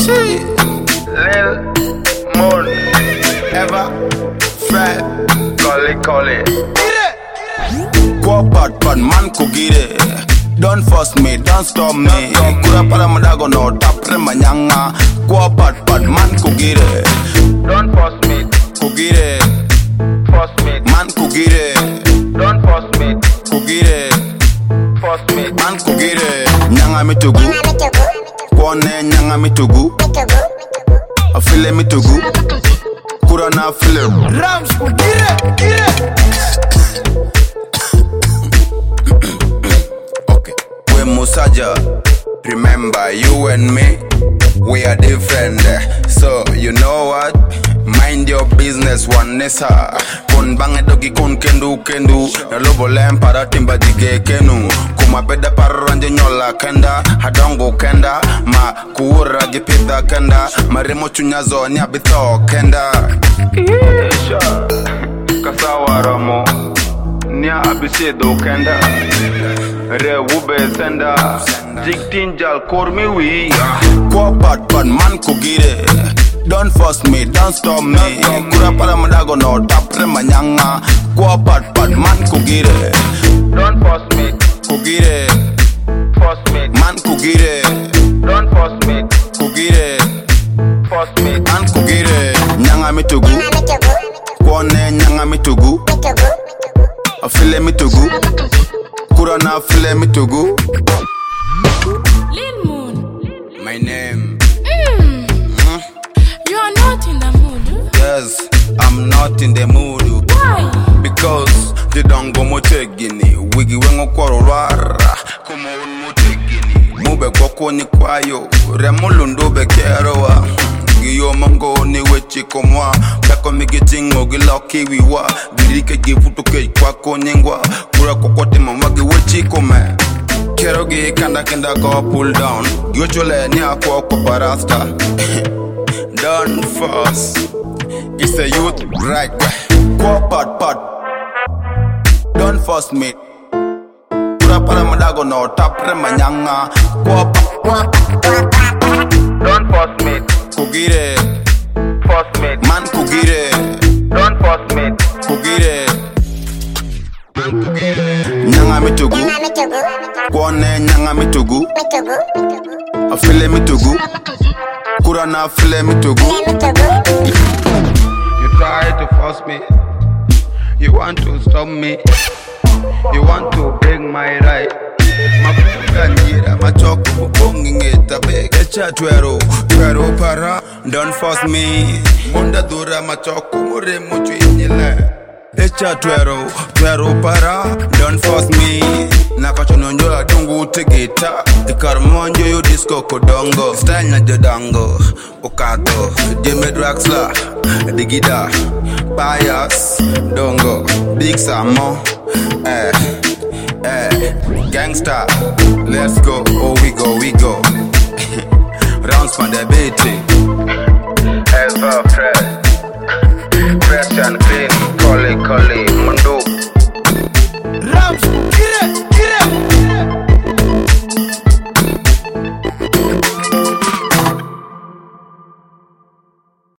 Lil Moon, Eva, Fred, call it. Go bad man ko gire. Don't force me, don't stop me. Kura para madago no tapre manyanga. Go bad man ko gire. Don't force me, Ko gire. force me. Man ko gire. Don't force me, Ko gire. force me. Man ko gire. Nyanga mitugu. Kone nyanga mitugu. Afile mitugu. Kura na file. Rams, gire. Okay. We Musaja. Remember you and me, we are different. So you know what? Mind your business, one nessa. Kun bange dogi kun kendu. Na lobo lem para timba jige kenu. Kuma beda paranje nyola kenda. Hadongo kenda. Ma kuura gipita kenda. Marimo chunyazo nyabito kenda. Isha, kasawa ramo. Nya abisedo kenda. Re wube senda. Jig tinjal kormi wi. Go bad man ko gire. Don't force me, don't stop me. Kura para madago no tapre manyanga. Go bad man ko gire. Don't force me, Ko gire. force me. Man ko gire. Don't force me, Ko gire. force me. Man ko gire. Nyanga mitugu. Kone nyanga mitugu. Afile mitugu. Kura na afile mitugu. Lil Moon. My name. You are not in the mood. Yes, I'm not in the mood. Why? Because they don't go motegini. Wigi wengo korora. Como un motegini. Mube koko ni kwayo. Remulundo bekeroa. Giyo mango ni wechi komwa. Kako migitingo giloki wiwa. Girike givutu kei kwako nyengwa. Kura kokote mamagi wechi kome. Kerogi kenda go pull down. Yochole ni akwa kwa parasta. Don't force. It's a youth right. Go bad. Don't force me. Pura para madago no tapre manyanga. Go bad. Don't force me, Kugire. force me. Man kugire. Don't force me, Kugire. Nyanga mitugu. Kone nyanga mitugu. Afile mitugu. Kura na afile mitugu. you try to force me. You want to stop me. You want to break my right. Mapuka njira machoko mupongi ngeta beg. Echa twero para. Don't force me. Munda dura machoko mure muchu inyile. Echa twero para. Don't force me. Nakacho nonjola dungu tegeta. Ikarmonjo yo disco kodongo. Style na jodango. Okato. Jeme Draxla. Digida. Bias. Dongo. Big Samo. Gangsta, let's go, oh we go. Rounds from the beating. Eva, Fred, fresh and clean. Call it, Mundo.